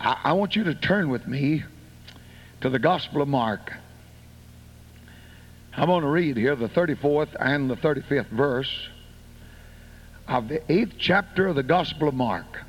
I want you to turn with me to the Gospel of Mark. I'm going to read here the 34th and the 35th verse of the 8th chapter of the Gospel of Mark.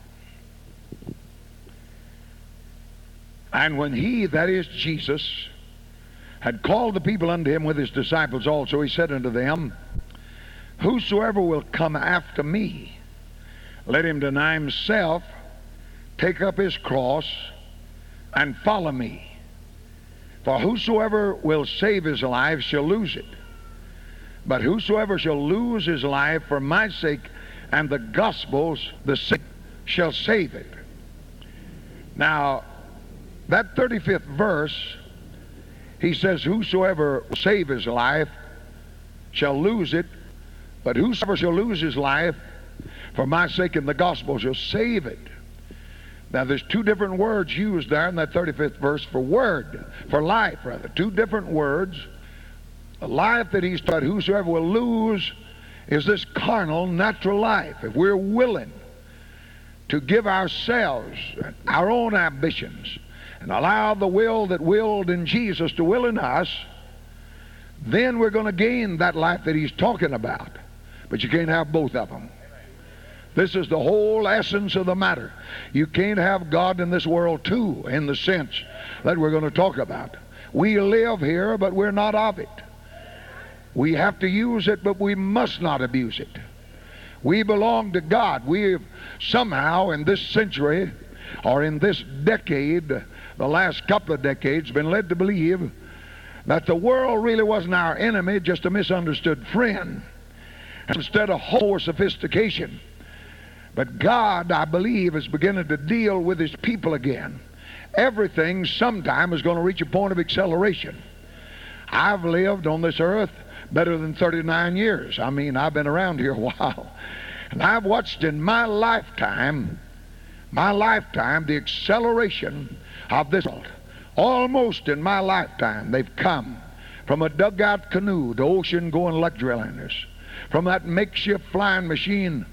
And when he, that is Jesus, had called the people unto him with his disciples also, he said unto them, Whosoever will come after me, let him deny himself, take up his cross, and follow me. For whosoever will save his life shall lose it. But whosoever shall lose his life for my sake and the gospel's, the sake shall save it. Now, that 35th verse, he says, Whosoever will save his life shall lose it, but whosoever shall lose his life for my sake and the gospel shall save it. Now, there's two different words used there in that 35th verse for word, for life, rather. Two different words. The life that he's taught, whosoever will lose, is this carnal, natural life. If we're willing to give ourselves, our own ambitions, and allow the will that willed in Jesus to will in us, then we're going to gain that life that he's talking about. But you can't have both of them. This is the whole essence of the matter. You can't have God in this world too, in the sense that we're going to talk about. We live here, but we're not of it. We have to use it, but we must not abuse it. We belong to God. We've somehow in this century, or in this decade, the last couple of decades, been led to believe that the world really wasn't our enemy, just a misunderstood friend. Instead of more sophistication. But God, I believe, is beginning to deal with his people again. Everything sometime is going to reach a point of acceleration. I've lived on this earth better than 39 years. I mean, I've been around here a while. And I've watched in my lifetime, the acceleration of this world. Almost in my lifetime, they've come from a dugout canoe to ocean-going luxury liners. From that makeshift flying machine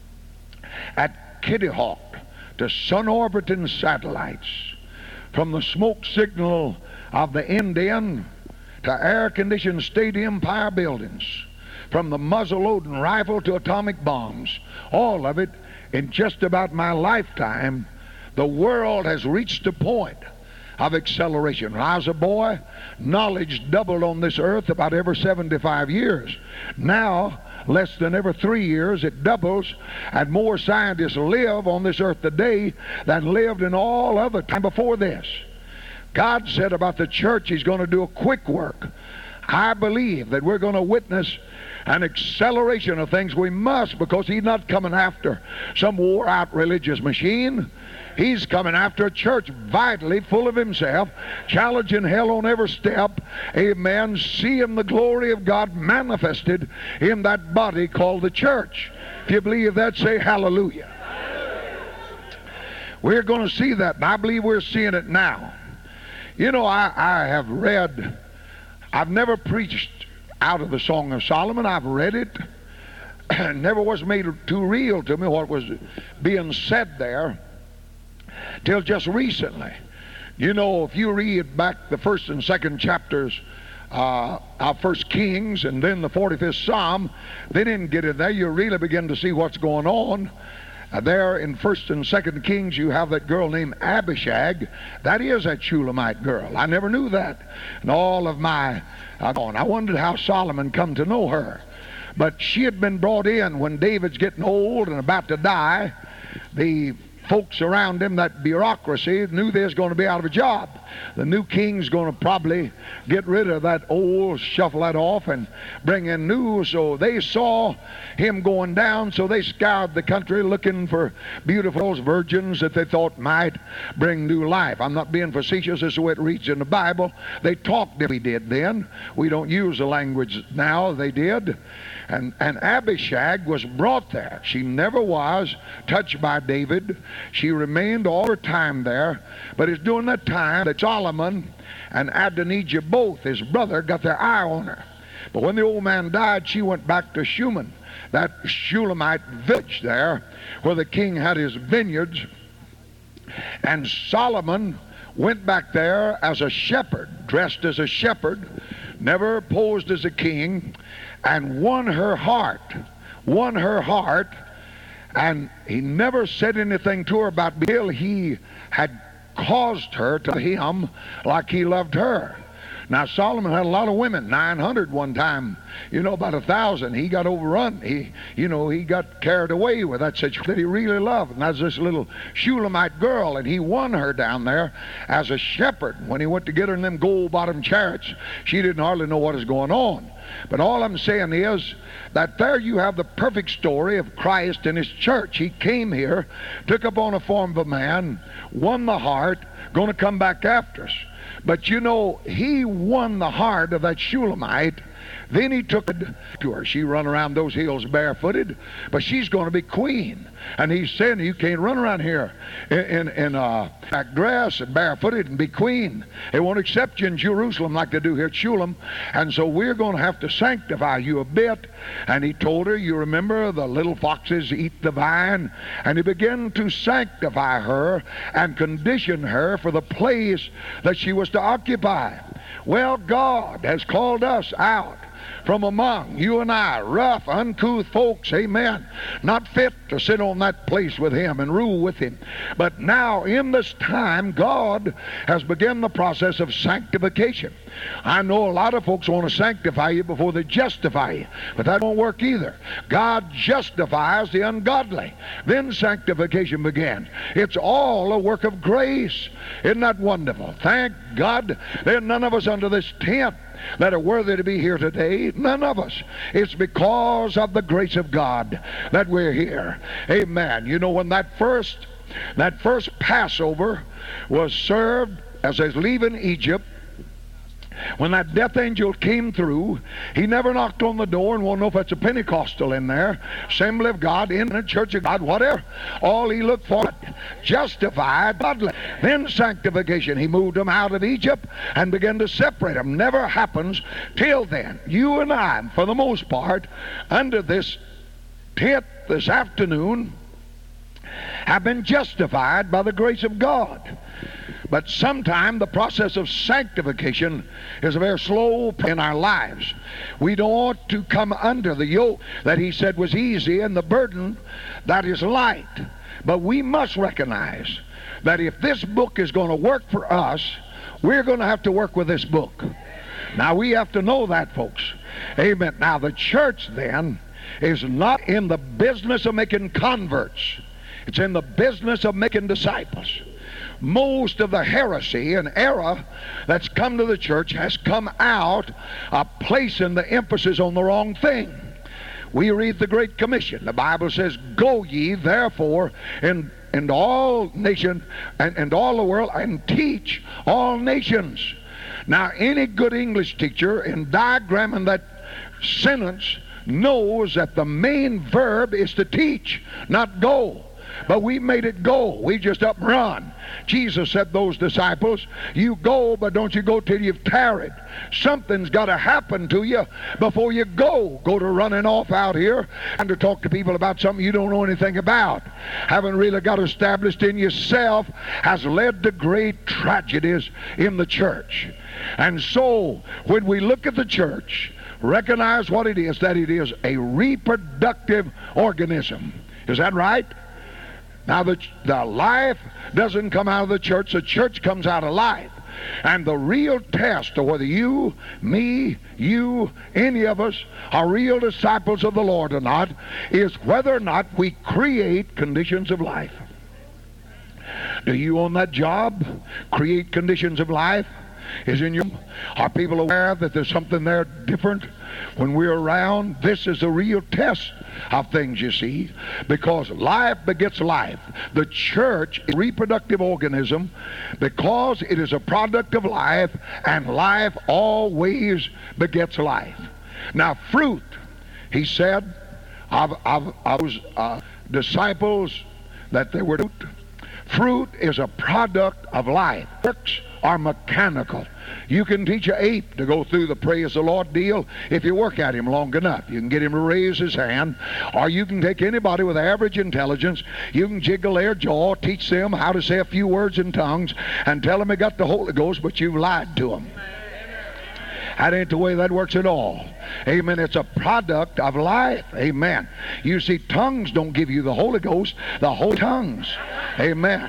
at Kitty Hawk to sun-orbiting satellites. From the smoke signal of the Indian to air-conditioned state empire buildings. From the muzzle-loading rifle to atomic bombs. All of it in just about my lifetime. The world has reached a point of acceleration. When I was a boy, knowledge doubled on this earth about every 75 years. Now, less than every 3 years, it doubles, and more scientists live on this earth today than lived in all other time before this. God said about the church he's going to do a quick work. I believe that we're going to witness an acceleration of things. We must, because he's not coming after some wore-out religious machine. He's coming after a church vitally full of himself, challenging hell on every step. Amen. Seeing the glory of God manifested in that body called the church. If you believe that, say hallelujah. We're going to see that, and I believe we're seeing it now. You know, I have read, I've never preached out of the Song of Solomon. I've read it. It never was made too real to me what was being said there till just recently. You know, if you read back the first and second chapters of First Kings and then the 45th Psalm, they didn't get in there. You really begin to see what's going on. There in First and Second Kings, you have that girl named Abishag. That is that Shulamite girl. I never knew that. And all of my, I wondered how Solomon come to know her. But she had been brought in when David's getting old and about to die. The folks around him, that bureaucracy, knew they was going to be out of a job. The new king's going to probably get rid of that old, shuffle that off, and bring in new. So they saw him going down, so they scoured the country looking for beautiful virgins that they thought might bring new life. I'm not being facetious. This is the way it reads in the Bible. They talked as we did then. We don't use the language now. They did. And Abishag was brought there. She never was touched by David. She remained all her time there. But it's during that time that Solomon and Adonijah, both his brother, got their eye on her. But when the old man died, she went back to Shunem, that Shulamite village there, where the king had his vineyards. And Solomon went back there as a shepherd, dressed as a shepherd, never posed as a king, and won her heart. Won her heart, and he never said anything to her about Bill. He had caused her to him like he loved her. Now Solomon had a lot of women, 900 one time, about 1,000. He got overrun. He got carried away with that situation that he really loved. And that's this little Shulamite girl, and he won her down there as a shepherd. When he went to get her in them gold-bottomed chariots, she didn't hardly know what was going on. But all I'm saying is that there you have the perfect story of Christ and his church. He came here, took upon a form of a man, won the heart, going to come back after us. But he won the heart of that Shulamite. Then he took it to her. She run around those hills barefooted, but she's going to be queen. And he's saying, you can't run around here in black dress and barefooted and be queen. They won't accept you in Jerusalem like they do here at Shulam. And so we're going to have to sanctify you a bit. And he told her, you remember, the little foxes eat the vine. And he began to sanctify her and condition her for the place that she was to occupy. Well, God has called us out from among you and I, rough, uncouth folks, amen, not fit to sit on that place with him and rule with him. But now, in this time, God has begun the process of sanctification. I know a lot of folks want to sanctify you before they justify you, but that won't work either. God justifies the ungodly. Then sanctification began. It's all a work of grace. Isn't that wonderful? Thank God there are none of us under this tent that are worthy to be here today. None of us. It's because of the grace of God that we're here. Amen. When that first Passover was served as they was leaving Egypt, when that death angel came through, he never knocked on the door and won't know if it's a Pentecostal in there, Assembly of God, in a Church of God, whatever. All he looked for, justified, godly. Then sanctification. He moved them out of Egypt and began to separate them. Never happens till then. You and I, for the most part, under this tent this afternoon, have been justified by the grace of God. But sometimes the process of sanctification is very slow in our lives. We don't want to come under the yoke that he said was easy and the burden that is light. But we must recognize that if this book is going to work for us, we're going to have to work with this book. Now we have to know that, folks. Amen. Now the church then is not in the business of making converts. It's in the business of making disciples. Most of the heresy and error that's come to the church has come out of placing the emphasis on the wrong thing. We read the Great Commission. The Bible says, go ye therefore in all nations and all the world and teach all nations. Now any good English teacher in diagramming that sentence knows that the main verb is to teach, not go. But we made it go. We just up and run. Jesus said those disciples, you go, but don't you go till you've tarried. Something's got to happen to you before you go. Go to running off out here and to talk to people about something you don't know anything about. Haven't really got established in yourself has led to great tragedies in the church. And so, when we look at the church, recognize what it is, that it is a reproductive organism. Is that right? Now the life doesn't come out of the church comes out of life. And the real test of whether you, me, you, any of us are real disciples of the Lord or not is whether or not we create conditions of life. Do you on that job create conditions of life? Are people aware that there's something there different when we're around? This is the real test of things, you see, because life begets life. The church is a reproductive organism because it is a product of life, and life always begets life. Now, fruit, he said, of those disciples that they were fruit. Fruit is a product of life. Works are mechanical. You can teach an ape to go through the praise the Lord deal if you work at him long enough. You can get him to raise his hand, or you can take anybody with average intelligence, you can jiggle their jaw, teach them how to say a few words in tongues, and tell them they got the Holy Ghost, but you've lied to them. That ain't the way that works at all. Amen. It's a product of life. Amen. You see, tongues don't give you the Holy Ghost, the Holy tongues. Amen.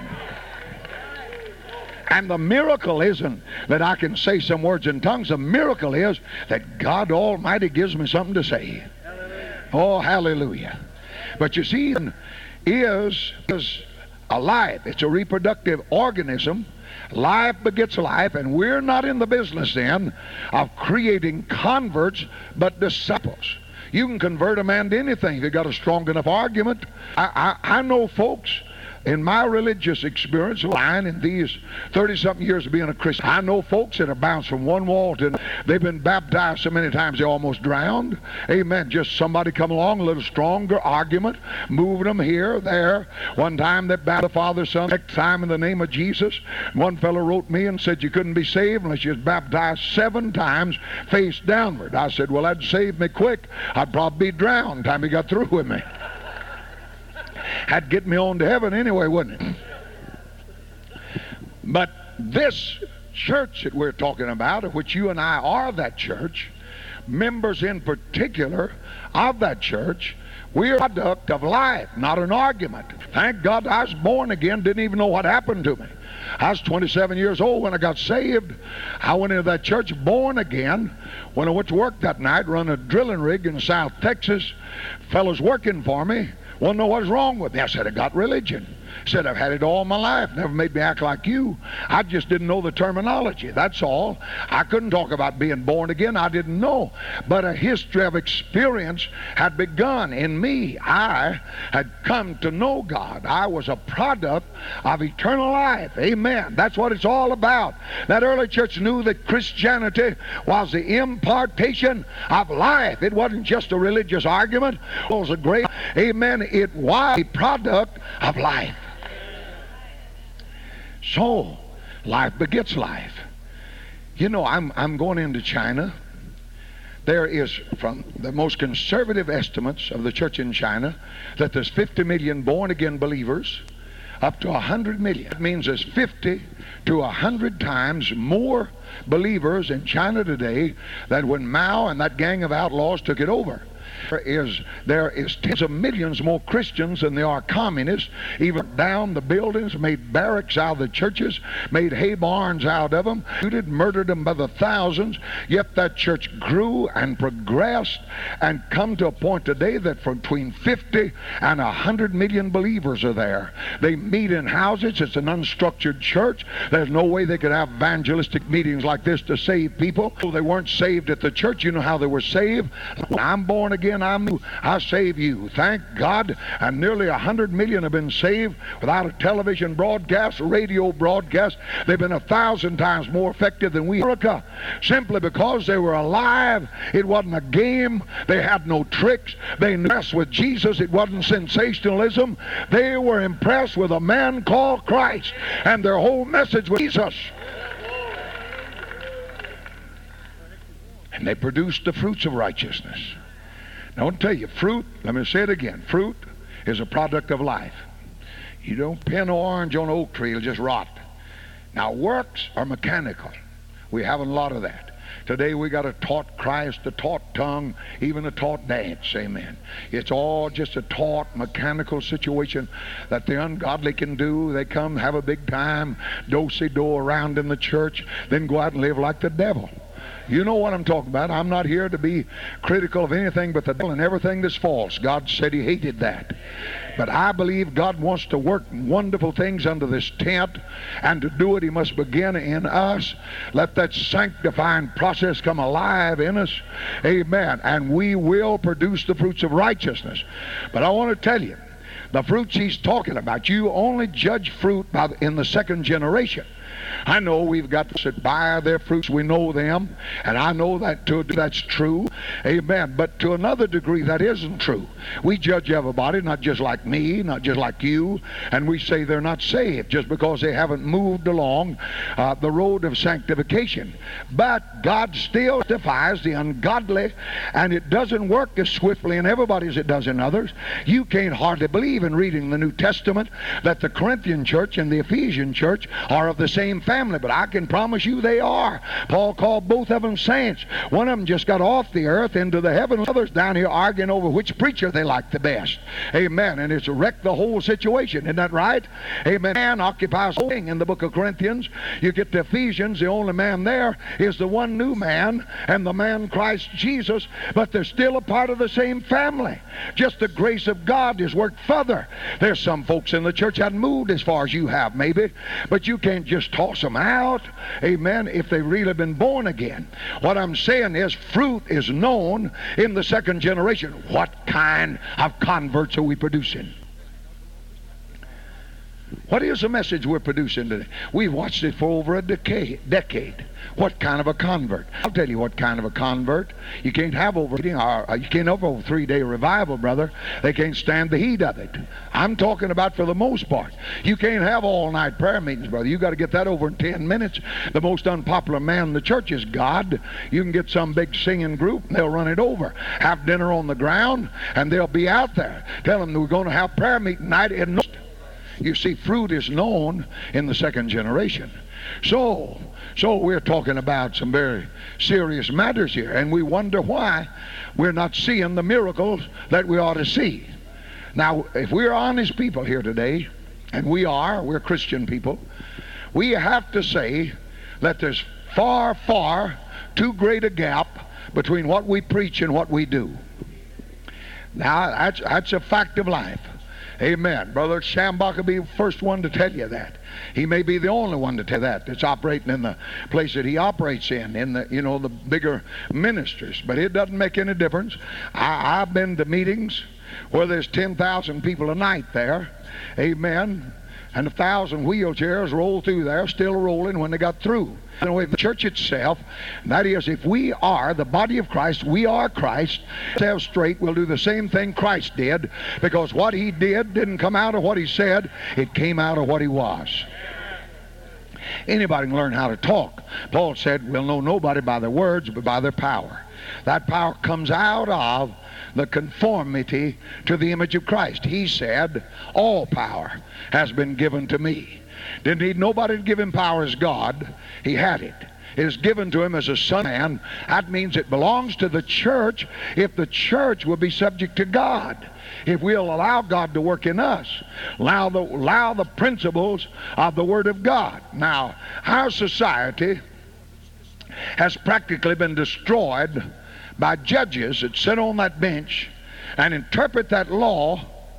And the miracle isn't that I can say some words in tongues. The miracle is that God Almighty gives me something to say. Oh, hallelujah. But you see, is alive. It's a reproductive organism. Life begets life, and we're not in the business then of creating converts, but disciples. You can convert a man to anything if you got a strong enough argument. I know folks in my religious experience, line in these 30-something years of being a Christian, I know folks that have bounced from one wall to they've been baptized so many times they almost drowned. Amen. Just somebody come along, a little stronger argument, moving them here, there. One time they baptized the Father, Son, next time in the name of Jesus. One fellow wrote me and said you couldn't be saved unless you was baptized 7 times face downward. I said, well, that'd save me quick. I'd probably be drowned by the time he got through with me. Had to get me on to heaven anyway, wouldn't it? But this church that we're talking about, of which you and I are that church, members in particular of that church, we're a product of life, not an argument. Thank God I was born again, didn't even know what happened to me. I was 27 years old when I got saved. I went into that church born again. When I went to work that night, run a drilling rig in South Texas, fellows working for me want to know what's wrong with me. I said, I got religion. I said, I've had it all my life. Never made me act like you. I just didn't know the terminology. That's all. I couldn't talk about being born again. I didn't know. But a history of experience had begun in me. I had come to know God. I was a product of eternal life. Amen. That's what it's all about. That early church knew that Christianity was the impartation of life. It wasn't just a religious argument. It was a great, amen, it was a product of life. So, life begets life. You know, I'm going into China. There is, from the most conservative estimates of the church in China, that there's 50 million born-again believers, up to 100 million. That means there's 50 to 100 times more believers in China today than when Mao and that gang of outlaws took it over. There is tens of millions more Christians than there are communists. Even down the buildings, made barracks out of the churches, made hay barns out of them, murdered them by the thousands. Yet that church grew and progressed and come to a point today that from between 50 and 100 million believers are there. They meet in houses. It's an unstructured church. There's no way they could have evangelistic meetings like this to save people. They weren't saved at the church. You know how they were saved? I'm born again. I save you. Thank God. And nearly 100 million have been saved without a television broadcast, radio broadcast. They've been 1,000 times more effective than we in America, simply because they were alive. It wasn't a game. They had no tricks. They impressed with Jesus. It wasn't sensationalism. They were impressed with a man called Christ, and their whole message was Jesus. And they produced the fruits of righteousness. Now, I'll tell you, fruit, let me say it again, fruit is a product of life. You don't pin an orange on an oak tree, it'll just rot. Now, works are mechanical. We have a lot of that. Today we got a taught Christ, a taught tongue, even a taught dance, amen. It's all just a taught mechanical situation that the ungodly can do. They come, have a big time, do-si-do around in the church, then go out and live like the devil. You know what I'm talking about. I'm not here to be critical of anything but the devil and everything that's false. God said he hated that. But I believe God wants to work wonderful things under this tent, and to do it he must begin in us. Let that sanctifying process come alive in us. Amen. And we will produce the fruits of righteousness. But I want to tell you, the fruits he's talking about, you only judge fruit in the second generation. I know we've got to sit by their fruits. We know them, and I know that that's true. Amen. But to another degree, that isn't true. We judge everybody, not just like me, not just like you, and we say they're not saved just because they haven't moved along the road of sanctification. But God still justifies the ungodly, and it doesn't work as swiftly in everybody as it does in others. You can't hardly believe in reading the New Testament that the Corinthian church and the Ephesian church are of the same family, but I can promise you they are. Paul called both of them saints. One of them just got off the earth into the heaven. Others down here arguing over which preacher they like the best. Amen. And it's wrecked the whole situation. Isn't that right? Amen. Man occupies the whole thing in the book of Corinthians. You get to Ephesians, the only man there is the one new man and the man Christ Jesus, but they're still a part of the same family. Just the grace of God has worked further. There's some folks in the church that moved as far as you have, maybe, but you can't just toss them out, amen, if they've really been born again. What I'm saying is fruit is known in the second generation. What kind of converts are we producing? What is the message we're producing today? We've watched it for over a decade. What kind of a convert? I'll tell you what kind of a convert. You can't have over 3-day revival, brother. They can't stand the heat of it. I'm talking about for the most part. You can't have all-night prayer meetings, brother. You got to get that over in 10 minutes. The most unpopular man in the church is God. You can get some big singing group and they'll run it over. Have dinner on the ground and they'll be out there. Tell them we're going to have prayer meeting night in. You see, fruit is known in the second generation. So we're talking about some very serious matters here, and we wonder why we're not seeing the miracles that we ought to see. Now, if we're honest people here today, and we're Christian people, we have to say that there's far, far too great a gap between what we preach and what we do. Now, that's a fact of life. Amen. Brother Schambach will be the first one to tell you that. He may be the only one to tell that that's operating in the place that he operates in the bigger ministries. But it doesn't make any difference. I've been to meetings where there's 10,000 people a night there. Amen. And 1,000 wheelchairs roll through there, still rolling when they got through. Anyway, the church itself, that is, if we are the body of Christ, we are Christ. Ourselves straight, we'll do the same thing Christ did, because what he did didn't come out of what he said, it came out of what he was. Anybody can learn how to talk. Paul said, we'll know nobody by their words, but by their power. That power comes out of the conformity to the image of Christ. He said, all power has been given to me. Didn't need nobody to give him power as God. He had it. It is given to him as a son of man. That means it belongs to the church if the church will be subject to God. If we'll allow God to work in us, allow the principles of the Word of God. Now, our society has practically been destroyed by judges that sit on that bench and interpret that law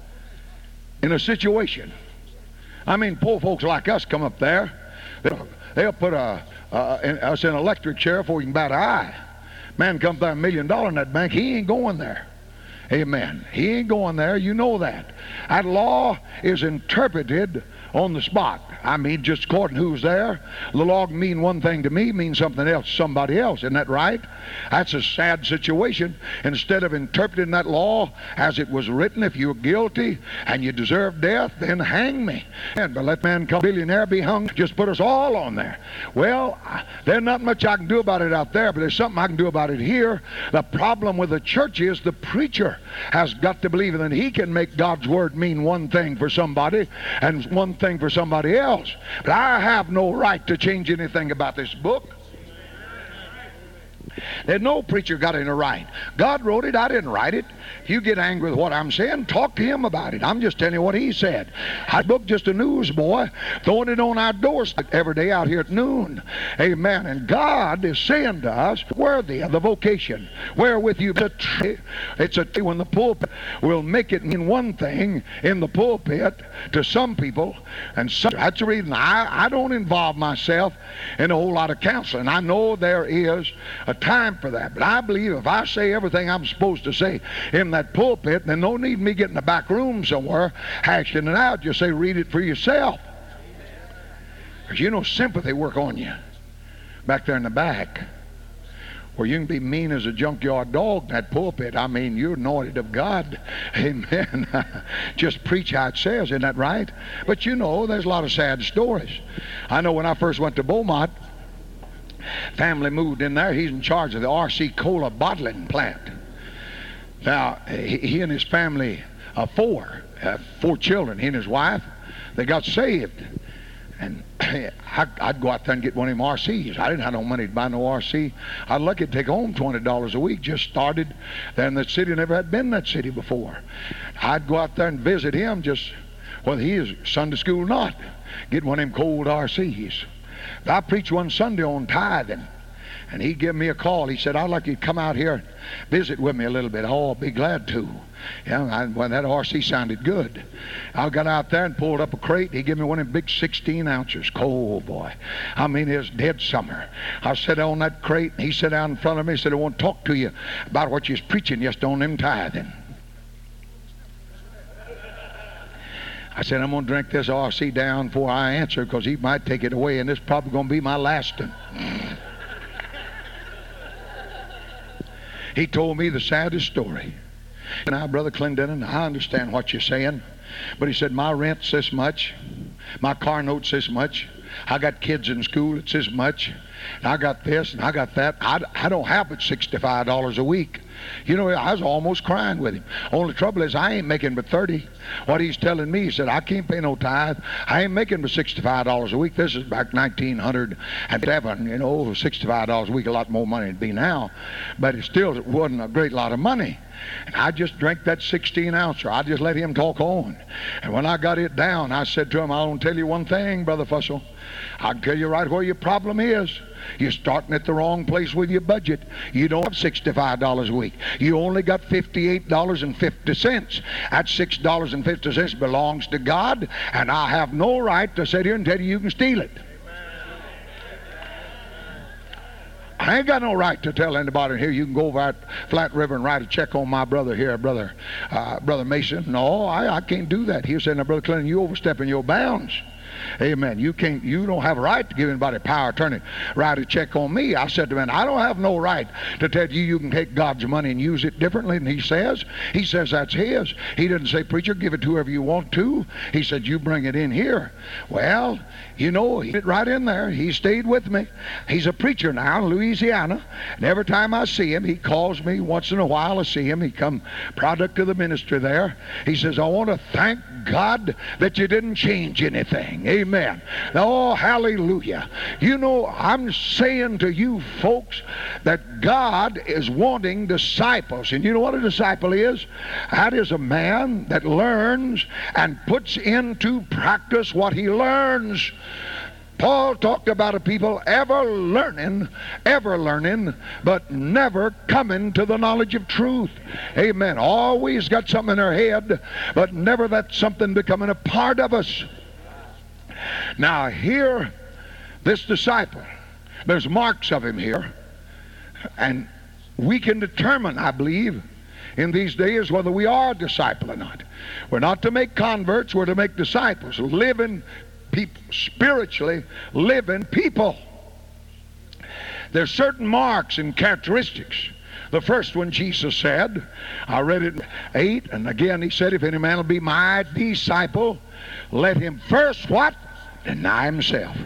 in a situation. I mean, poor folks like us come up there, they'll put us in an electric chair before you can bat an eye. Man comes by $1 million in that bank, he ain't going there. Amen. He ain't going there, you know that. That law is interpreted on the spot. I mean, just according to who's there. The law can mean one thing to me, means something else to somebody else. Isn't that right? That's a sad situation. Instead of interpreting that law as it was written, if you're guilty and you deserve death, then hang me. But let man come billionaire be hung, just put us all on there. Well, there's not much I can do about it out there, but there's something I can do about it here. The problem with the church is the preacher has got to believe that he can make God's word mean one thing for somebody and one thing for somebody else. But I have no right to change anything about this book. There's no preacher got any right. God wrote it, I didn't write it. If you get angry with what I'm saying, talk to him about it. I'm just telling you what he said. I booked just a newsboy, throwing it on our doorstep every day out here at noon. Amen. And God is saying to us, worthy of the vocation wherewith you it's a tree when the pulpit will make it mean one thing in the pulpit to some people, and that's the reason I don't involve myself in a whole lot of counseling. I know there is a time for that, but I believe if I say everything I'm supposed to say in that pulpit, then no need me getting in the back room somewhere hashing it out. Just say, read it for yourself. Because you know sympathy work on you back there in the back, where you can be mean as a junkyard dog in that pulpit. I mean, you're anointed of God. Amen. Just preach how it says, isn't that right? But you know, there's a lot of sad stories. I know when I first went to Beaumont, family moved in there. He's in charge of the RC Cola bottling plant. Now, he and his family, four children, he and his wife, they got saved. And I'd go out there and get one of them RCs. I didn't have no money to buy no RC. I was lucky to take home $20 a week. Just started there in that city. Never had been in that city before. I'd go out there and visit him, just whether he is Sunday school or not. Get one of them cold RCs. I preached one Sunday on tithing, and he gave me a call. He said, I'd like you to come out here and visit with me a little bit. Oh, I'll be glad to. Yeah, when that RC sounded good. I got out there and pulled up a crate. He gave me one of them big 16 ounces. Cold, boy. I mean, it was dead summer. I sat on that crate, and he sat down in front of me and said, I want to talk to you about what you was preaching yesterday on them tithing. I said, I'm going to drink this RC down before I answer, because he might take it away, and this is probably going to be my last one. He told me the saddest story. Now, Brother Clendenin, I understand what you're saying, but he said, my rent's this much, my car note's this much, I got kids in school, it's this much, and I got this and I got that. I don't have but $65 a week. You know, I was almost crying with him. Only trouble is I ain't making but 30. What he's telling me, he said, I can't pay no tithe. I ain't making but $65 a week. This is back 1907. You know, $65 a week, a lot more money it'd be now. But it still wasn't a great lot of money. And I just drank that 16 ouncer. I just let him talk on. And when I got it down, I said to him, I want to tell you one thing, Brother Fussell. I can tell you right where your problem is. You're starting at the wrong place with your budget. You don't have $65 a week. You only got $58.50. That $6.50 belongs to God, and I have no right to sit here and tell you you can steal it. I ain't got no right to tell anybody here you can go over at Flat River and write a check on my brother here, Brother Mason. No, I can't do that. He said, now, Brother Clinton, you overstepping your bounds. Amen. You don't have a right to give anybody power of attorney, write a check on me. I said to him, I don't have no right to tell you you can take God's money and use it differently than he says. He says that's his. He didn't say, preacher, give it to whoever you want to. He said, you bring it in here. Well, you know, he did right in there. He stayed with me. He's a preacher now in Louisiana. And every time I see him, he calls me once in a while. I see him. He come product of the ministry there. He says, I want to thank God that you didn't change anything. Amen. Oh, hallelujah. You know, I'm saying to you folks that God is wanting disciples. And you know what a disciple is? That is a man that learns and puts into practice what he learns. Paul talked about a people ever learning, but never coming to the knowledge of truth. Amen. Always got something in their head, but never that something becoming a part of us. Now here, this disciple, there's marks of him here, and we can determine, I believe, in these days whether we are a disciple or not. We're not to make converts, we're to make disciples, living people, spiritually living people. There's certain marks and characteristics. The first one Jesus said, I read it in 8, and again he said, if any man will be my disciple, let him first what? Deny himself.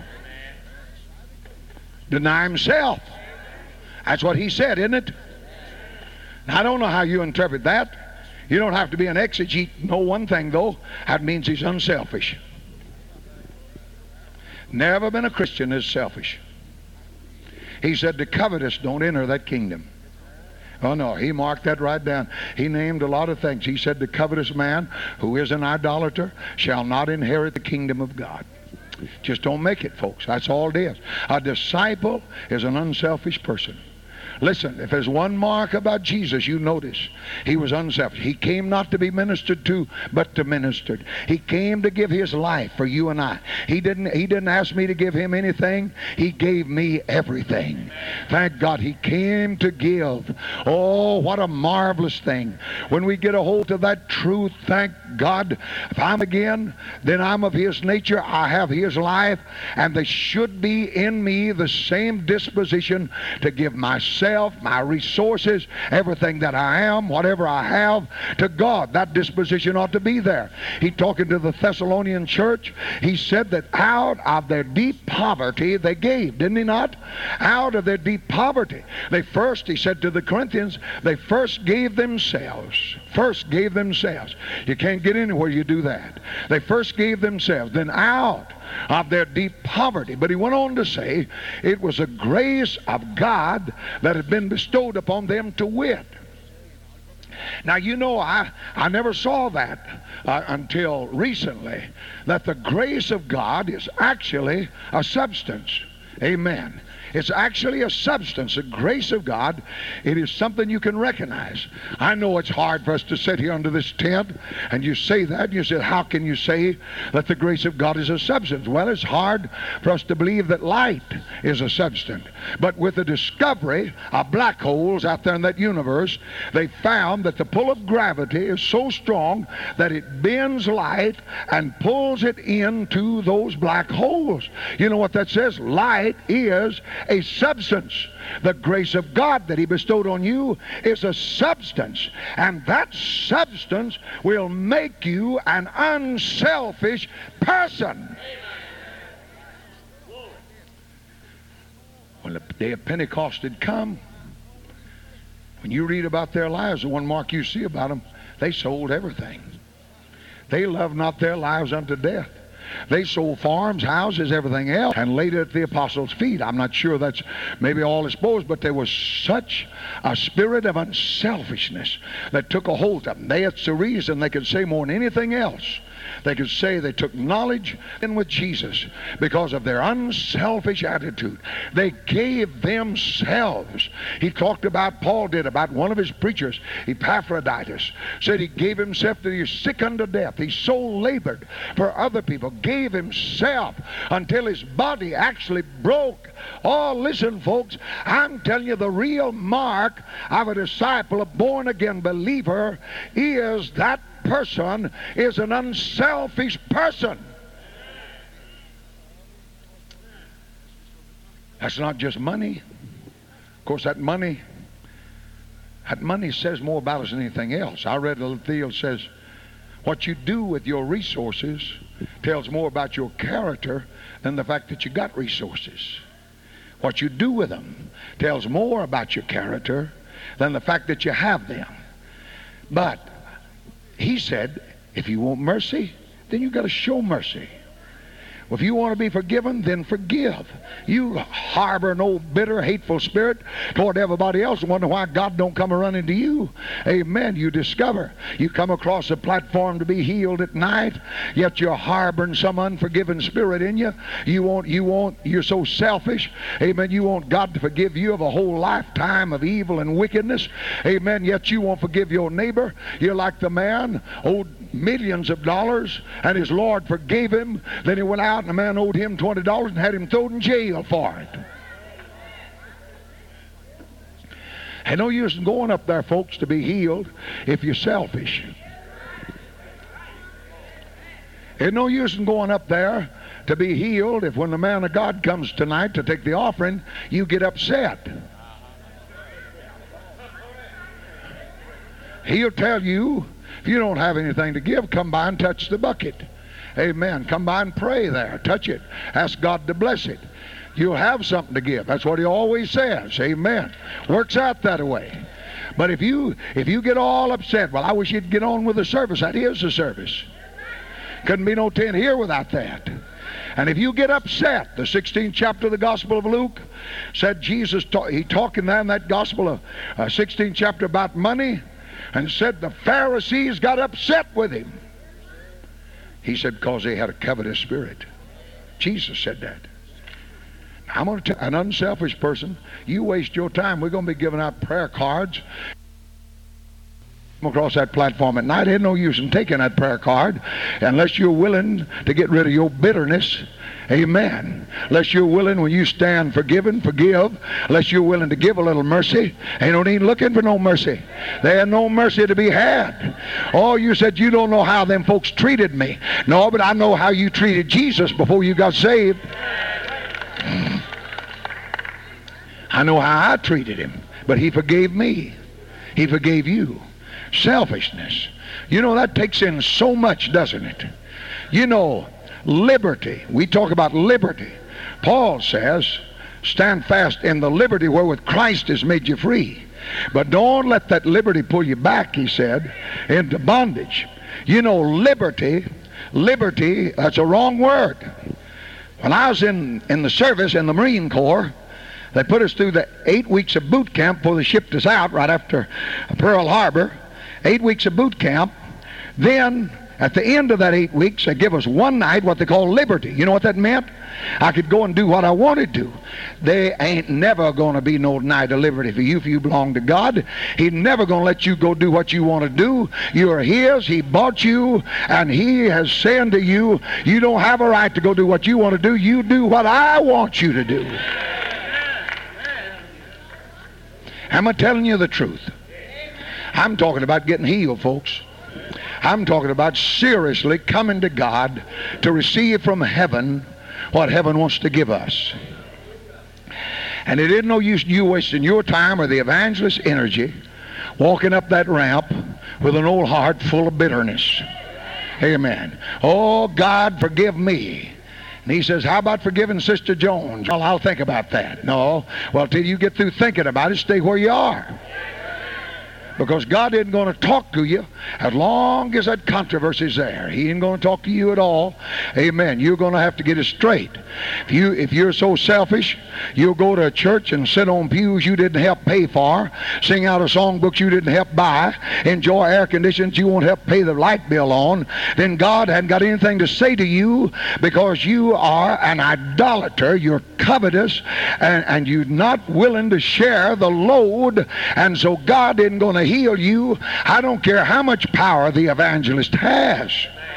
Deny himself. That's what he said, isn't it? Now, I don't know how you interpret that. You don't have to be an exegete. Know one thing, though. That means he's unselfish. Never been a Christian is selfish. He said the covetous don't enter that kingdom. Oh no, he marked that right down. He named a lot of things. He said the covetous man who is an idolater shall not inherit the kingdom of God. Just don't make it, folks. That's all it is. A disciple is an unselfish person. Listen, if there's one mark about Jesus, you notice, he was unselfish. He came not to be ministered to, but to minister. He came to give his life for you and I. He didn't ask me to give him anything. He gave me everything. Thank God he came to give. Oh, what a marvelous thing. When we get a hold of that truth, thank God. If I'm again, then I'm of his nature. I have his life, and there should be in me the same disposition to give myself, my resources, everything that I am, whatever I have, to God. That disposition ought to be there. He talking to the Thessalonian church, he said that out of their deep poverty they gave, didn't he not? Out of their deep poverty. They first, he said to the Corinthians, they first gave themselves. First gave themselves. You can't get anywhere you do that. They first gave themselves, then out of their deep poverty. But he went on to say it was a grace of God that had been bestowed upon them to wit. Now, you know, I never saw that until recently, that the grace of God is actually a substance. Amen. It's actually a substance. The grace of God, it is something you can recognize. I know it's hard for us to sit here under this tent and you say that, and you say, how can you say that the grace of God is a substance? Well, it's hard for us to believe that light is a substance. But with the discovery of black holes out there in that universe, they found that the pull of gravity is so strong that it bends light and pulls it into those black holes. You know what that says? Light is a substance. The grace of God that he bestowed on you is a substance, and that substance will make you an unselfish person. When the day of Pentecost had come, when you read about their lives, the one mark you see about them, they sold everything. They loved not their lives unto death. They sold farms, houses, everything else, and laid it at the apostles' feet. I'm not sure that's maybe all exposed, but there was such a spirit of unselfishness that took a hold of them. That's the reason they could say more than anything else. They could say they took knowledge in with Jesus because of their unselfish attitude. They gave themselves. He talked about, Paul did, about one of his preachers, Epaphroditus, said he gave himself to, he was sick unto death. He so labored for other people, gave himself until his body actually broke. Oh, listen, folks, I'm telling you, the real mark of a disciple, a born-again believer, is that person is an unselfish person. That's not just money. Of course, that money says more about us than anything else. I read a little deal says what you do with your resources tells more about your character than the fact that you got resources. What you do with them tells more about your character than the fact that you have them. But he said, if you want mercy, then you've got to show mercy. Well, if you want to be forgiven, then forgive. You harbor an old bitter, hateful spirit toward everybody else and wonder why God don't come running to you. Amen. You discover you come across a platform to be healed at night, yet you're harboring some unforgiving spirit in you. You're so selfish. Amen. You want God to forgive you of a whole lifetime of evil and wickedness. Amen. Yet you won't forgive your neighbor. You're like the man owed millions of dollars, and his Lord forgave him. Then he went out, and the man owed him $20 and had him thrown in jail for it. And no use in going up there, folks, to be healed if you're selfish. There's no use in going up there to be healed if when the man of God comes tonight to take the offering, you get upset. He'll tell you, if you don't have anything to give, come by and touch the bucket. Amen. Come by and pray there. Touch it. Ask God to bless it. You'll have something to give. That's what he always says. Amen. Works out that way. But if you get all upset, well, I wish you'd get on with the service. That is the service. Couldn't be no tent here without that. And if you get upset, the 16th chapter of the Gospel of Luke said Jesus, he talking there in that Gospel of 16th chapter about money, and said the Pharisees got upset with him. He said because they had a covetous spirit. Jesus said that. I'm going to tell an unselfish person, you waste your time. We're going to be giving out prayer cards. Come across that platform at night, ain't no use in taking that prayer card unless you're willing to get rid of your bitterness. Amen. Unless you're willing, when you stand forgiven, forgive. Unless you're willing to give a little mercy, ain't no need looking for no mercy. There's no mercy to be had. Oh, you said you don't know how them folks treated me. No, but I know how you treated Jesus before you got saved. I know how I treated him, but he forgave me. He forgave you. Selfishness. You know, that takes in so much, doesn't it? You know, liberty. We talk about liberty. Paul says, stand fast in the liberty wherewith Christ has made you free. But don't let that liberty pull you back, he said, into bondage. You know, liberty, that's a wrong word. When I was in the service in the Marine Corps, they put us through the 8 weeks of boot camp before they shipped us out right after Pearl Harbor. 8 weeks of boot camp. Then, at the end of that 8 weeks, they give us one night, what they call liberty. You know what that meant? I could go and do what I wanted to. There ain't never going to be no night of liberty for you if you belong to God. He's never going to let you go do what you want to do. You are his. He bought you, and he has said to you, you don't have a right to go do what you want to do. You do what I want you to do. Am I telling you the truth? I'm talking about getting healed, folks. I'm talking about seriously coming to God to receive from heaven what heaven wants to give us. And it isn't no use you wasting your time or the evangelist's energy walking up that ramp with an old heart full of bitterness. Amen. Oh, God, forgive me. And he says, how about forgiving Sister Jones? Well, I'll think about that. No. Well, till you get through thinking about it, stay where you are. Because God isn't going to talk to you as long as that controversy is there. He ain't going to talk to you at all. Amen. You're going to have to get it straight. If you're so selfish, you'll go to a church and sit on pews you didn't help pay for, sing out of songbooks you didn't help buy, enjoy air conditions you won't help pay the light bill on, then God hadn't got anything to say to you because you are an idolater, you're covetous, and you're not willing to share the load, and so God isn't going to heal you. I don't care how much power the evangelist has.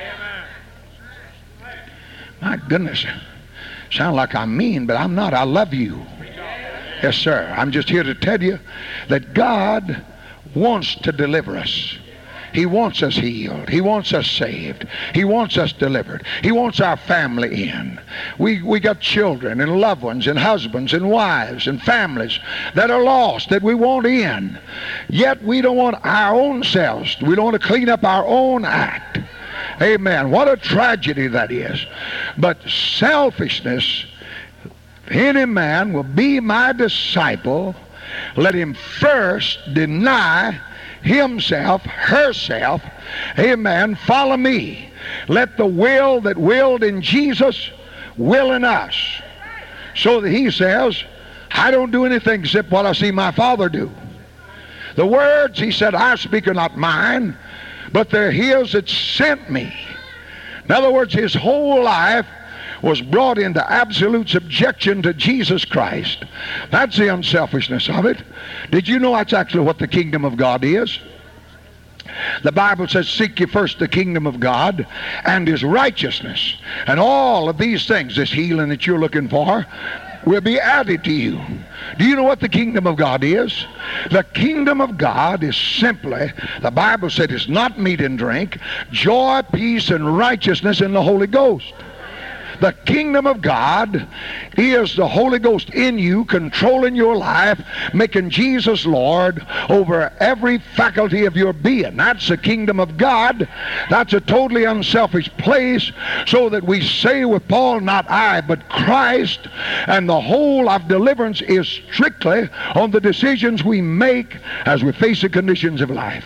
My goodness, sound like I'm mean, but I'm not. I love you. Yes, sir. I'm just here to tell you that God wants to deliver us. He wants us healed. He wants us saved. He wants us delivered. He wants our family in. We got children and loved ones and husbands and wives and families that are lost that we want in. Yet we don't want our own selves. We don't want to clean up our own act. Amen. What a tragedy that is. But selfishness, any man will be my disciple, let him first deny himself, herself. Amen. Follow me. Let the will that willed in Jesus will in us. So that he says, I don't do anything except what I see my Father do. The words, he said, I speak are not mine, but they're his that sent me. In other words, his whole life was brought into absolute subjection to Jesus Christ. That's the unselfishness of it. Did you know that's actually what the kingdom of God is? The Bible says, seek ye first the kingdom of God and his righteousness. And all of these things, this healing that you're looking for, will be added to you. Do you know what the kingdom of God is? The kingdom of God is simply, the Bible said, it's not meat and drink, joy, peace, and righteousness in the Holy Ghost. The kingdom of God is the Holy Ghost in you, controlling your life, making Jesus Lord over every faculty of your being. That's the kingdom of God. That's a totally unselfish place, so that we say with Paul, not I, but Christ. And the whole of deliverance is strictly on the decisions we make as we face the conditions of life.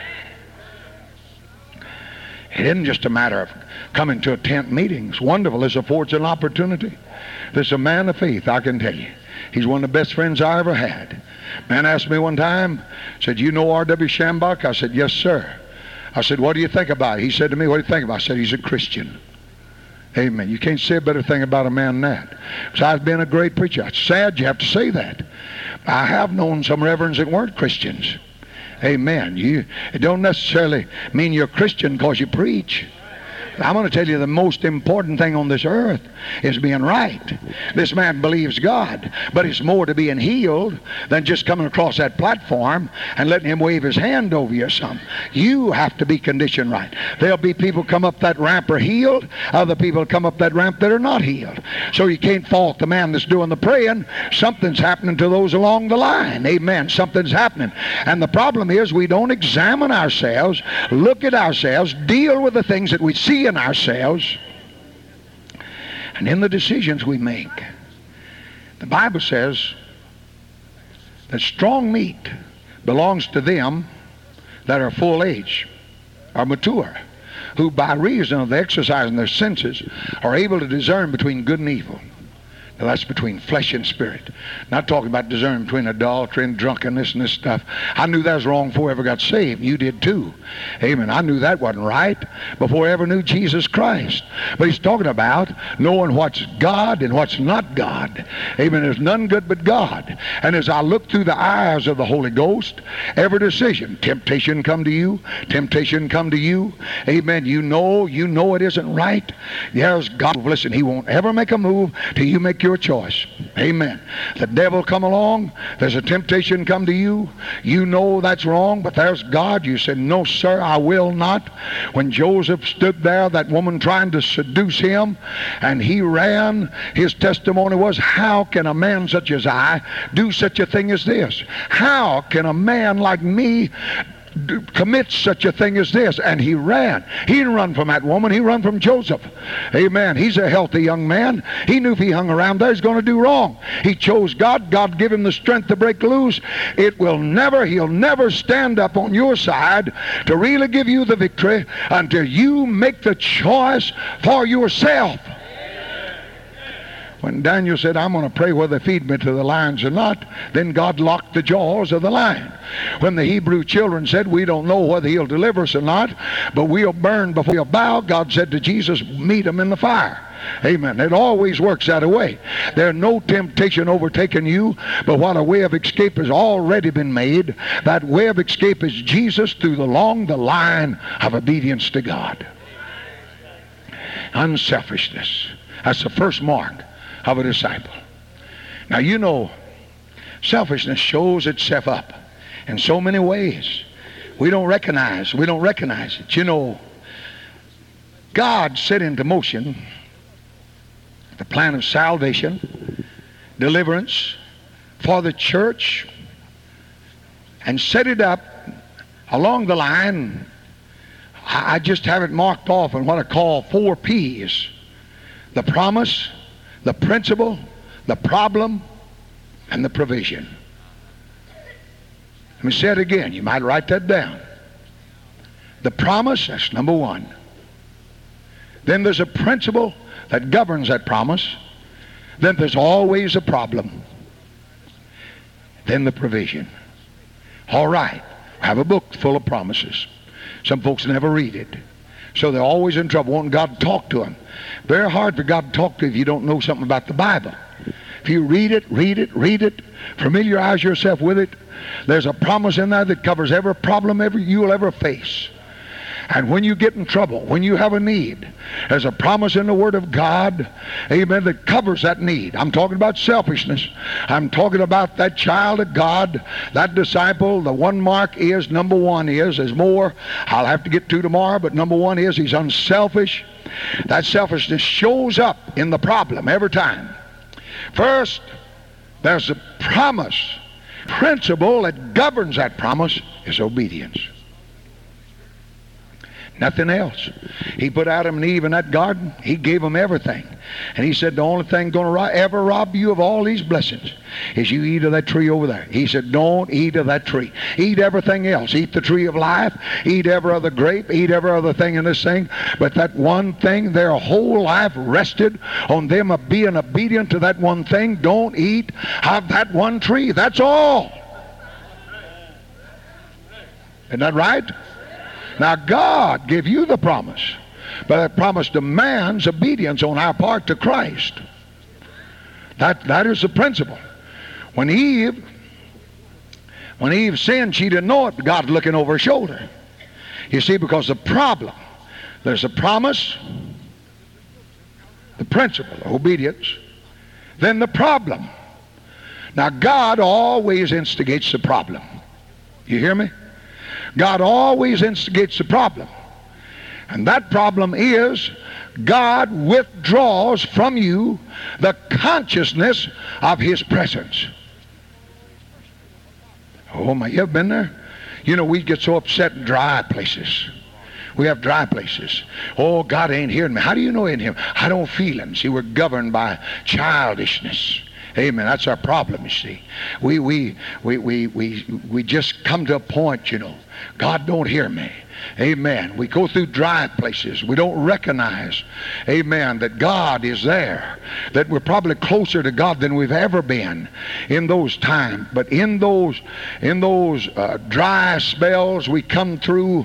It isn't just a matter of coming to attend meetings. Wonderful. This affords an opportunity. This is a man of faith, I can tell you. He's one of the best friends I ever had. Man asked me one time, said, you know R.W. Schambach? I said, yes, sir. I said, what do you think about it? He said to me, what do you think about it? I said, he's a Christian. Amen. You can't say a better thing about a man than that. Besides being a great preacher. It's sad you have to say that. I have known some reverends that weren't Christians. Amen. It don't necessarily mean you're a Christian because you preach. I'm going to tell you the most important thing on this earth is being right. This man believes God, but it's more to being healed than just coming across that platform and letting him wave his hand over you or something. You have to be conditioned right. There'll be people come up that ramp are healed, other people come up that ramp that are not healed. So you can't fault the man that's doing the praying. Something's happening to those along the line. Amen. Something's happening. And the problem is we don't examine ourselves, look at ourselves, deal with the things that we see in ourselves and in the decisions we make. The Bible says that strong meat belongs to them that are full age, are mature, who by reason of the exercising their senses are able to discern between good and evil. Now that's between flesh and spirit. Not talking about discerning between adultery and drunkenness and this stuff. I knew that was wrong before I ever got saved. You did too. Amen. I knew that wasn't right before I ever knew Jesus Christ. But he's talking about knowing what's God and what's not God. Amen. There's none good but God. And as I look through the eyes of the Holy Ghost, every decision, temptation come to you, temptation come to you. Amen. You know it isn't right. There's God. Listen, he won't ever make a move till you make your choice. Amen. The devil come along, there's a temptation come to you, you know that's wrong, but there's God. You said, no sir, I will not. When Joseph stood there, that woman trying to seduce him, and he ran, his testimony was, how can a man such as I do such a thing as this? How can a man like me commit such a thing as this? And he ran. He didn't run from that woman. He ran from Joseph. Amen. He's a healthy young man. He knew if he hung around there, he's going to do wrong. He chose God. God gave him the strength to break loose. He'll never stand up on your side to really give you the victory until you make the choice for yourself. When Daniel said, I'm going to pray whether they feed me to the lions or not, then God locked the jaws of the lion. When the Hebrew children said, we don't know whether he'll deliver us or not, but we'll burn before we'll bow, God said to Jesus, meet him in the fire. Amen. It always works that way. There's no temptation overtaking you, but what a way of escape has already been made. That way of escape is Jesus through along the line of obedience to God. Unselfishness. That's the first mark of a disciple. Now you know, selfishness shows itself up in so many ways. We don't recognize it. You know, God set into motion the plan of salvation, deliverance for the church, and set it up along the line. I just have it marked off in what I call 4 P's. The promise, the principle, the problem, and the provision. Let me say it again. You might write that down. The promise, that's number 1. Then there's a principle that governs that promise. Then there's always a problem. Then the provision. All right. I have a book full of promises. Some folks never read it. So they're always in trouble wanting God to talk to them. Very hard for God to talk to you if you don't know something about the Bible. If you read it, familiarize yourself with it, there's a promise in there that covers every problem you'll ever face. And when you get in trouble, when you have a need, there's a promise in the Word of God, amen, that covers that need. I'm talking about selfishness. I'm talking about that child of God, that disciple. The one mark is, number 1 is more. I'll have to get to tomorrow, but number 1 is he's unselfish. That selfishness shows up in the problem every time. First, there's a promise. Principle that governs that promise is obedience. Nothing else. He put Adam and Eve in that garden. He gave them everything. And he said the only thing going to ever rob you of all these blessings is you eat of that tree over there. He said don't eat of that tree. Eat everything else. Eat the tree of life. Eat every other grape. Eat every other thing in this thing. But that one thing, their whole life rested on them of being obedient to that one thing. Don't eat of that one tree. That's all. Isn't that right? Now God gave you the promise But that promise demands obedience on our part to Christ. That is the principle. When Eve sinned, she didn't know it, but God's looking over her shoulder. You see, because the problem, there's a promise, the principle, obedience, then the problem. Now, God always instigates the problem. You hear me? God always instigates the problem. And that problem is God withdraws from you the consciousness of His presence. Oh my, you ever been there? You know, we get so upset in dry places. We have dry places. Oh, God ain't hearing me. How do you know He ain't hearing me? I don't feel Him. See, we're governed by childishness. Amen. That's our problem, you see. We just come to a point, you know. God don't hear me. Amen. We go through dry places. We don't recognize, amen, that God is there. That we're probably closer to God than we've ever been in those times. But in those dry spells we come through,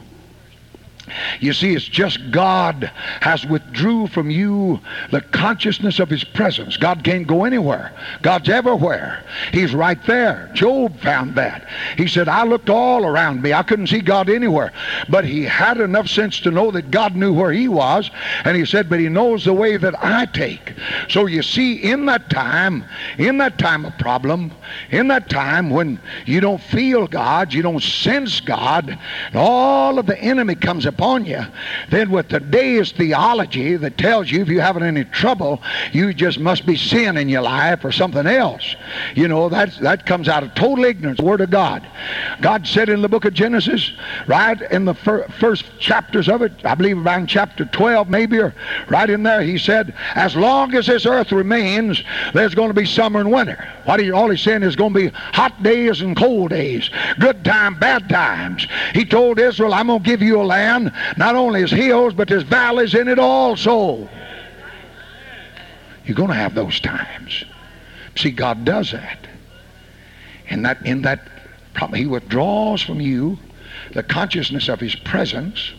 you see, it's just God has withdrew from you the consciousness of His presence. God can't go anywhere. God's everywhere. He's right there. Job found that. He said, I looked all around me. I couldn't see God anywhere. But he had enough sense to know that God knew where he was. And he said, but He knows the way that I take. So you see, in that time of problem, in that time when you don't feel God, you don't sense God, and all of the enemy comes upon you, then with today's theology that tells you if you're having any trouble, you just must be sin in your life or something else. You know, that comes out of total ignorance of the Word of God. God said in the book of Genesis, right in the first chapters of it, I believe around chapter 12 maybe, or right in there, He said, as long as this earth remains, there's going to be summer and winter. All He's saying is going to be hot days and cold days, good time, bad times. He told Israel, I'm going to give you a land, not only as hills, but there's valleys in it also. You're going to have those times. See, God does that. In that problem, He withdraws from you the consciousness of His presence,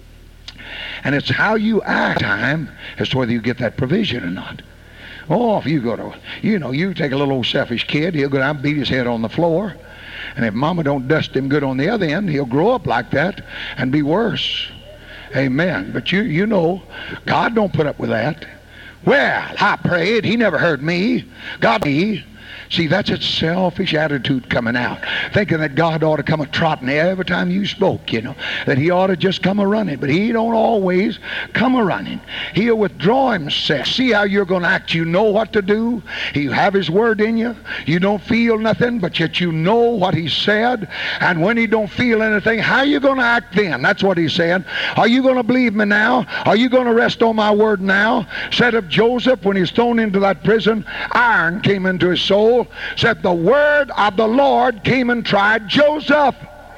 and it's how you act time as to whether you get that provision or not. Oh, if you go to, you take a little old selfish kid, he'll go down and beat his head on the floor. And if mama don't dust him good on the other end, he'll grow up like that and be worse. Amen. But you know, God don't put up with that. Well, I prayed. He never heard me. God, me. See, that's a selfish attitude coming out. Thinking that God ought to come a-trotting every time you spoke, that He ought to just come a-running. But He don't always come a-running. He'll withdraw Himself. See how you're going to act. You know what to do. You have His Word in you. You don't feel nothing, but yet you know what He said. And when He don't feel anything, how are you going to act then? That's what He said. Are you going to believe me now? Are you going to rest on my word now? Said of Joseph, when he's thrown into that prison, iron came into his soul. Said the word of the Lord came and tried Joseph.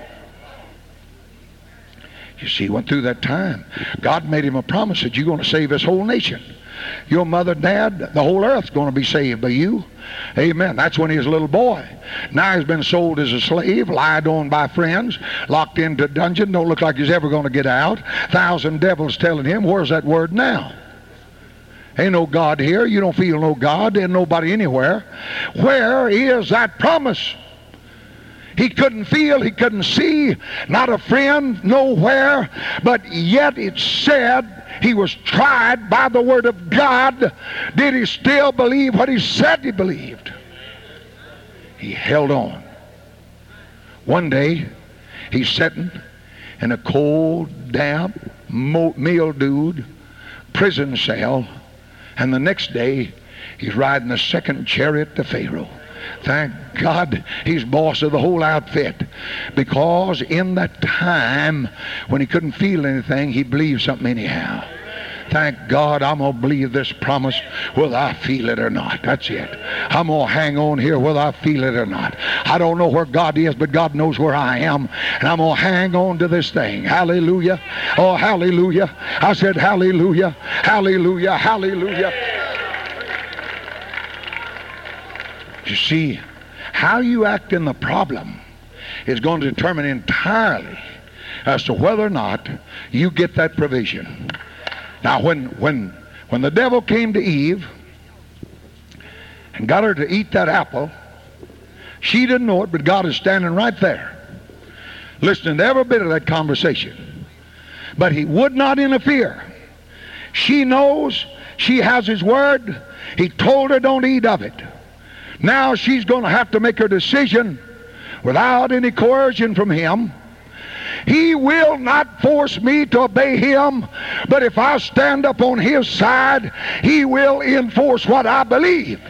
You see, he went through that time. God made him a promise that you're going to save this whole nation. Your mother, dad, the whole earth's going to be saved by you. Amen. That's when he was a little boy. Now he's been sold as a slave, lied on by friends, locked into a dungeon, don't look like he's ever going to get out. 1,000 devils telling him, where's that word now? Ain't no God here. You don't feel no God. Ain't nobody anywhere. Where is that promise? He couldn't feel. He couldn't see. Not a friend. Nowhere. But yet it said he was tried by the Word of God. Did he still believe what he said he believed? He held on. One day he's sitting in a cold, damp, mildewed prison cell. And the next day, he's riding the second chariot to Pharaoh. Thank God he's boss of the whole outfit. Because in that time, when he couldn't feel anything, he believed something anyhow. Thank God I'm going to believe this promise whether I feel it or not. That's it. I'm going to hang on here whether I feel it or not. I don't know where God is, but God knows where I am. And I'm going to hang on to this thing. Hallelujah. Oh, hallelujah. I said hallelujah. Hallelujah. Hallelujah. You see, how you act in the problem is going to determine entirely as to whether or not you get that provision. Now, when the devil came to Eve and got her to eat that apple, she didn't know it, but God is standing right there, listening to every bit of that conversation. But he would not interfere. She knows, she has his word. He told her don't eat of it. Now she's going to have to make her decision without any coercion from him. He will not force me to obey him, but if I stand up on his side, he will enforce what I believe.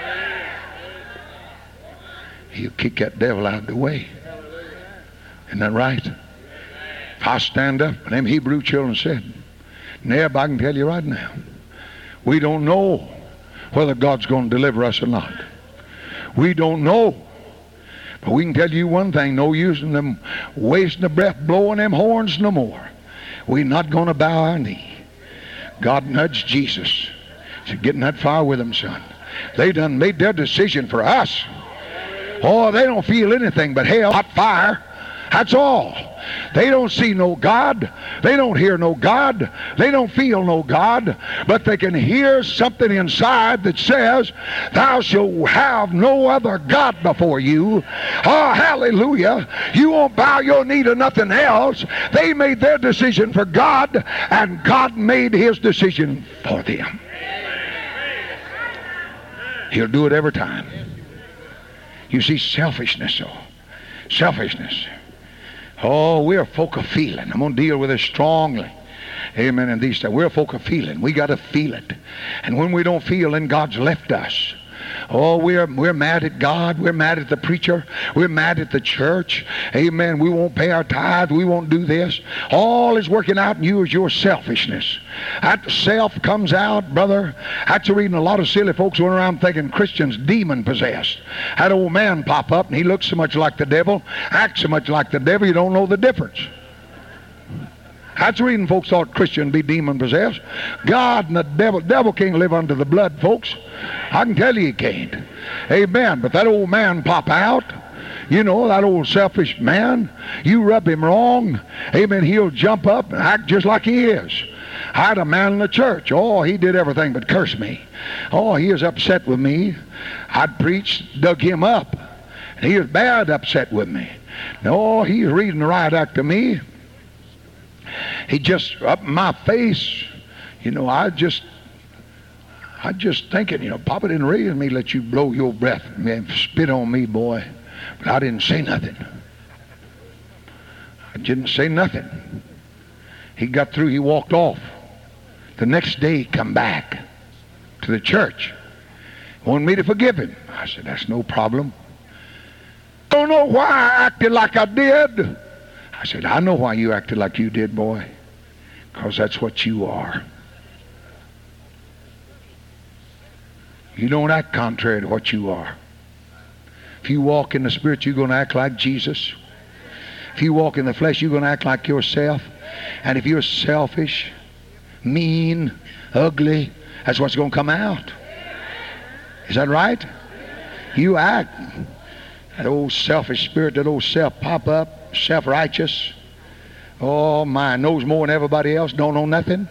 He'll kick that devil out of the way. Isn't that right? If I stand up, and them Hebrew children said, Neb, I can tell you right now, we don't know whether God's going to deliver us or not. We don't know. But we can tell you one thing, no using them, wasting the breath, blowing them horns no more. We're not going to bow our knee. God nudged Jesus. He said, get in that fire with them, son. They done made their decision for us. Oh, they don't feel anything but hell, hot fire. That's all. They don't see no God. They don't hear no God. They don't feel no God. But they can hear something inside that says, thou shalt have no other God before you. Oh, hallelujah. You won't bow your knee to nothing else. They made their decision for God, and God made his decision for them. He'll do it every time. You see, selfishness, so. Selfishness. Oh, we're folk of feeling. I'm going to deal with it strongly. Amen. And these days, we're folk of feeling. We got to feel it. And when we don't feel, then God's left us. Oh, we're mad at God. We're mad at the preacher. We're mad at the church. Amen. We won't pay our tithe. We won't do this. All is working out in you is your selfishness. That self comes out, brother. That's the reason a lot of silly folks went around thinking Christians demon possessed. Had an old man pop up and he looks so much like the devil, acts so much like the devil, you don't know the difference. That's the reason folks thought Christian be demon possessed. God and the devil can't live under the blood, folks. I can tell you he can't. Amen. But that old man pop out, you know, that old selfish man, you rub him wrong, amen, he'll jump up and act just like he is. I had a man in the church. Oh, he did everything but curse me. Oh, he was upset with me. I'd preached, dug him up, and he was bad upset with me. No, he was reading the riot act to me. He just up in my face, you know, I just thinking, you know, Papa didn't raise me, let you blow your breath and spit on me, boy. But I didn't say nothing. I didn't say nothing. He got through, he walked off. The next day he come back to the church. Wanted me to forgive him. I said, that's no problem. Don't know why I acted like I did. I said, I know why you acted like you did, boy. Because that's what you are. You don't act contrary to what you are. If you walk in the Spirit, you're going to act like Jesus. If you walk in the flesh, you're going to act like yourself. And if you're selfish, mean, ugly, that's what's going to come out. Is that right? You act. That old selfish spirit, that old self pop up, self-righteous. Oh my, knows more than everybody else, don't know nothing.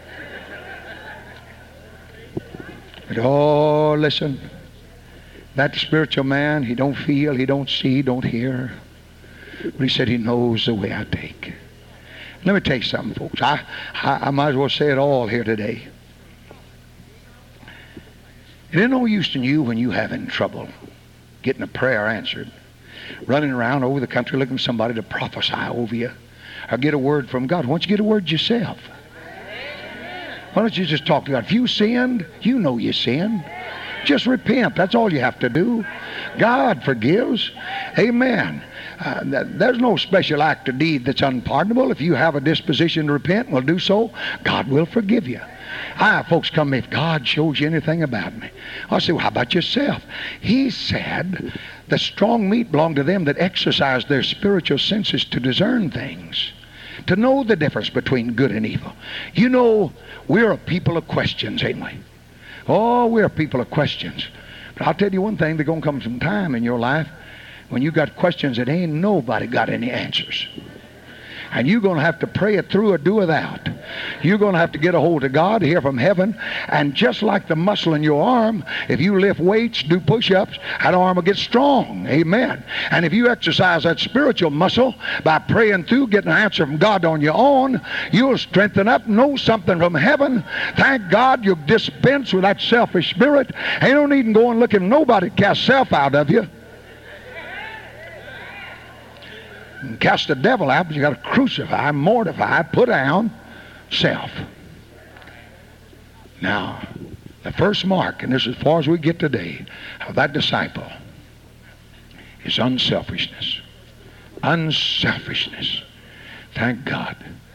But oh, listen, that spiritual man, he don't feel, he don't see, he don't hear. But he said he knows the way I take. Let me tell you something, folks. I might as well say it all here today. It ain't no use in you when you having trouble getting a prayer answered, running around over the country looking for somebody to prophesy over you or get a word from God. Why don't you get a word yourself? Why don't you just talk to God? If you sinned, you know you sinned. Just repent. That's all you have to do. God forgives. Amen. There's no special act or deed that's unpardonable. If you have a disposition to repent and will do so, God will forgive you. Folks come to me, if God shows you anything about me. I say, well, how about yourself? He said the strong meat belonged to them that exercise their spiritual senses to discern things, to know the difference between good and evil. You know, we're a people of questions, ain't we? Oh, we're a people of questions. But I'll tell you one thing, there's going to come some time in your life when you got questions that ain't nobody got any answers. And you're going to have to pray it through or do without. You're going to have to get a hold of God, hear from heaven. And just like the muscle in your arm, if you lift weights, do push-ups, that arm will get strong. Amen. And if you exercise that spiritual muscle by praying through, getting an answer from God on your own, you'll strengthen up, know something from heaven. Thank God you'll dispense with that selfish spirit. Ain't no need in going looking for nobody to cast self out of you. And cast the devil out, but you got to crucify, mortify, put down self. Now, the first mark, and this is as far as we get today, of that disciple is unselfishness. Unselfishness. Thank God.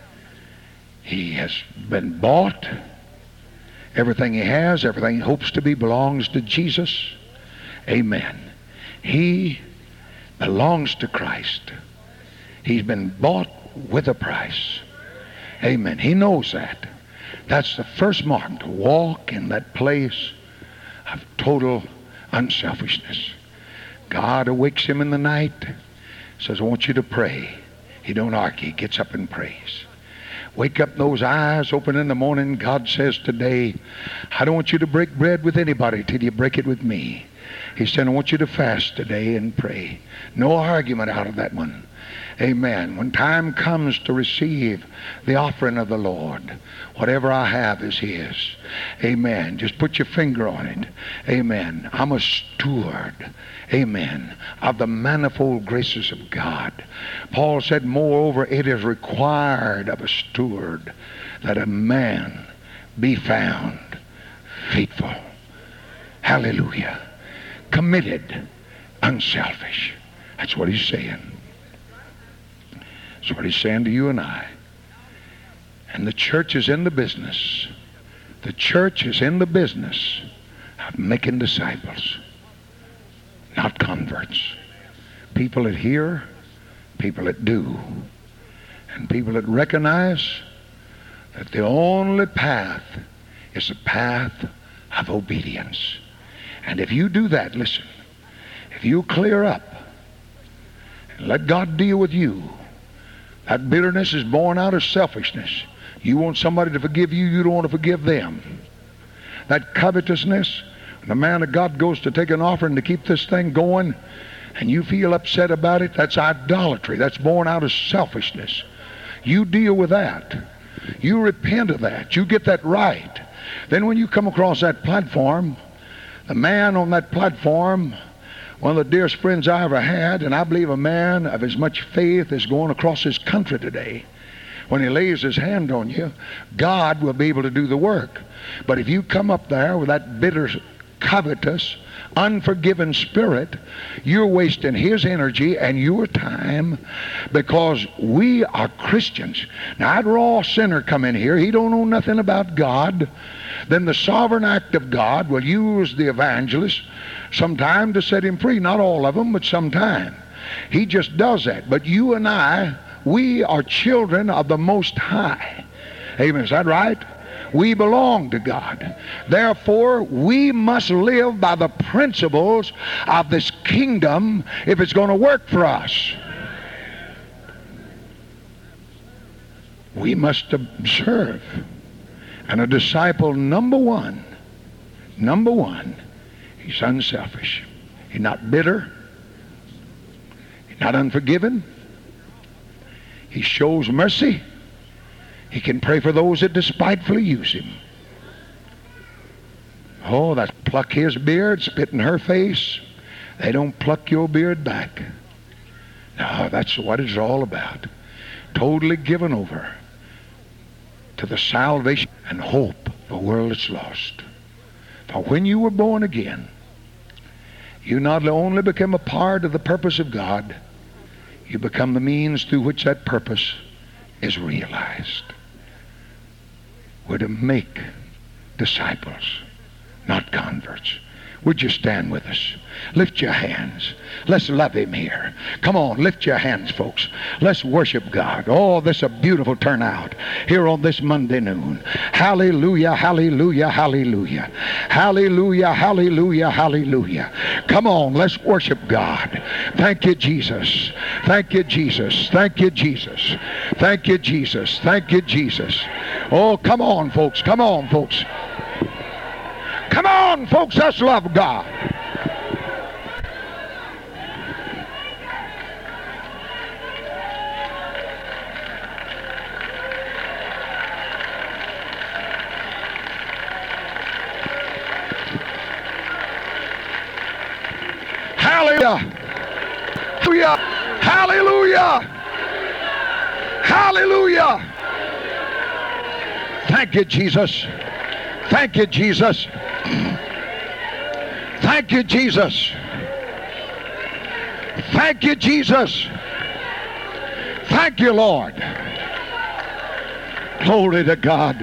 He has been bought. Everything he has, everything he hopes to be belongs to Jesus. Amen. He belongs to Christ. He's been bought with a price. Amen. He knows that. That's the first mark, to walk in that place of total unselfishness. God awakes him in the night, says, I want you to pray. He don't argue. He gets up and prays. Wake up those eyes open in the morning. God says today, I don't want you to break bread with anybody till you break it with me. He said, I want you to fast today and pray. No argument out of that one. Amen. When time comes to receive the offering of the Lord, whatever I have is his. Amen. Just put your finger on it. Amen. I'm a steward. Amen. Of the manifold graces of God. Paul said, moreover, it is required of a steward that a man be found faithful. Hallelujah. Committed, unselfish. That's what he's saying. That's what he's saying to you and I. And the church is in the business. The church is in the business of making disciples, not converts. People that hear, people that do, and people that recognize that the only path is the path of obedience. And if you do that, listen, if you clear up and let God deal with you, that bitterness is born out of selfishness. You want somebody to forgive you, you don't want to forgive them. That covetousness, when the man of God goes to take an offering to keep this thing going, and you feel upset about it, that's idolatry. That's born out of selfishness. You deal with that. You repent of that. You get that right. Then when you come across that platform, the man on that platform, one of the dearest friends I ever had, and I believe a man of as much faith as going across this country today. When he lays his hand on you, God will be able to do the work. But if you come up there with that bitter, covetous, unforgiving spirit, you're wasting his energy and your time, because we are Christians. Now, I'd raw sinner come in here, he don't know nothing about God. Then the sovereign act of God will use the evangelist sometime to set him free. Not all of them, but sometime. He just does that. But you and I, we are children of the Most High. Amen. Is that right? We belong to God. Therefore, we must live by the principles of this kingdom if it's going to work for us. We must observe. And a disciple, number one, he's unselfish. He's not bitter. He's not unforgiving. He shows mercy. He can pray for those that despitefully use him. Oh, that's pluck his beard, spit in her face. They don't pluck your beard back. No, that's what it's all about. Totally given over to the salvation and hope of a world that's lost. For when you were born again, you not only become a part of the purpose of God, you become the means through which that purpose is realized. We're to make disciples, not converts. Would you stand with us? Lift your hands. Let's love him here. Come on, lift your hands, folks. Let's worship God. Oh, this is a beautiful turnout here on this Monday noon. Hallelujah, hallelujah, hallelujah. Hallelujah, hallelujah, hallelujah. Come on, let's worship God. Thank you, Jesus. Thank you, Jesus. Thank you, Jesus. Thank you, Jesus. Thank you, Jesus. Oh, come on, folks. Come on, folks. Come on, folks. Let's love God. Hallelujah. Hallelujah. Hallelujah. Thank you, Jesus. Thank you, Jesus. Thank you, Jesus. Thank you, Jesus. Thank you, Lord. Glory to God.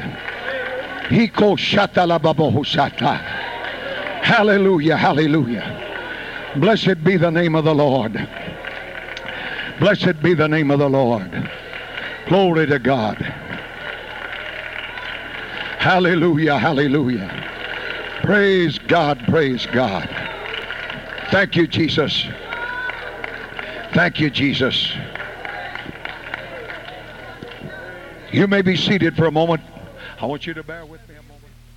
Hallelujah, hallelujah. Blessed be the name of the Lord. Blessed be the name of the Lord. Glory to God. Hallelujah, hallelujah. Praise God, praise God. Thank you, Jesus. Thank you, Jesus. You may be seated for a moment. I want you to bear with me a moment.